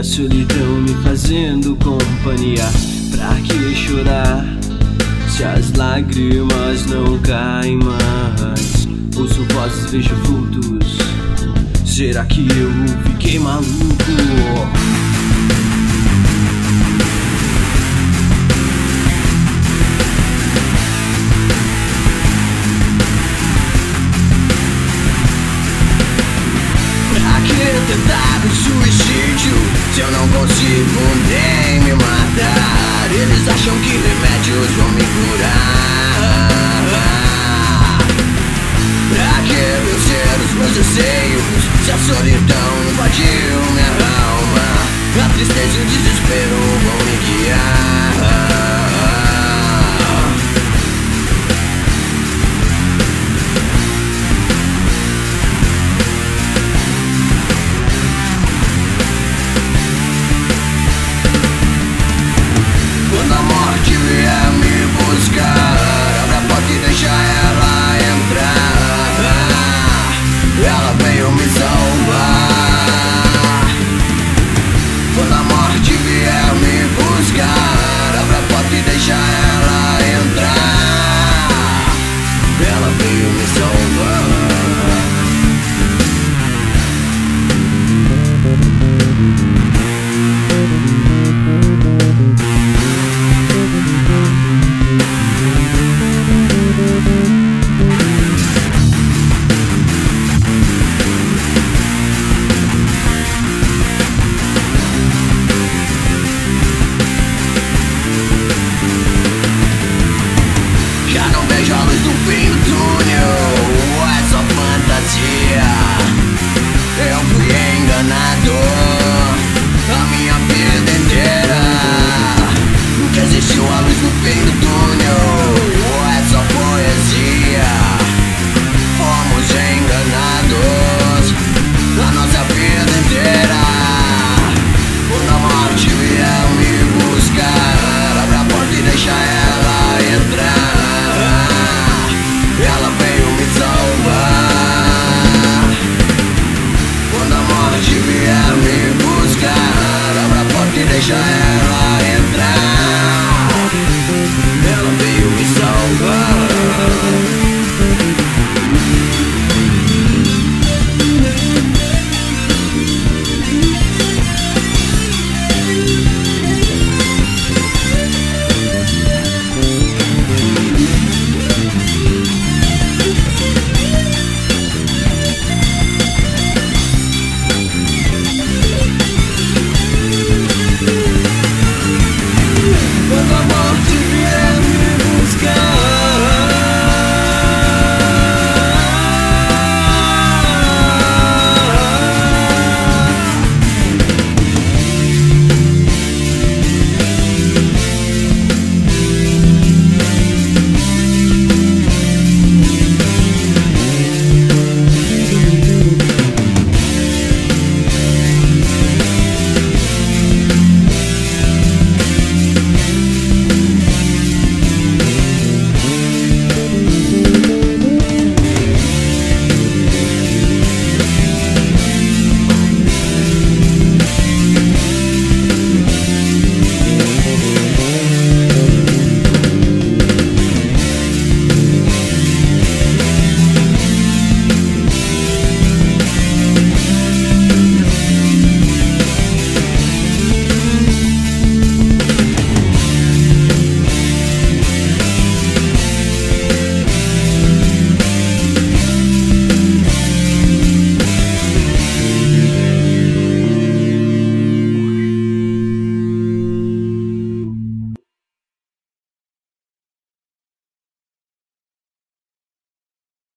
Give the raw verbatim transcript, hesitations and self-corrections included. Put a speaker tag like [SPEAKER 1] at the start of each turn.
[SPEAKER 1] a solidão me fazendo companhia. Pra que chorar se as lágrimas não caem mais? Ouço vozes, vejo vultos. Será que eu fiquei maluco? Tentar o suicídio, se eu não consigo nem me matar. Eles acham que remédios vão me curar. Pra que vencer os meus anseios, se a solidão invadiu minha alma? A tristeza e o desespero vão me guiar. Quando a morte vier me buscar, abre a porta e deixa ela entrar. Ela veio me salvar. Quando a morte vier me buscar, abre a porta e deixa ela entrar. Ela veio me salvar. A luz do fim do túnel é só fantasia. Eu fui enganado a minha vida inteira. Nunca existiu a luz no fim do túnel.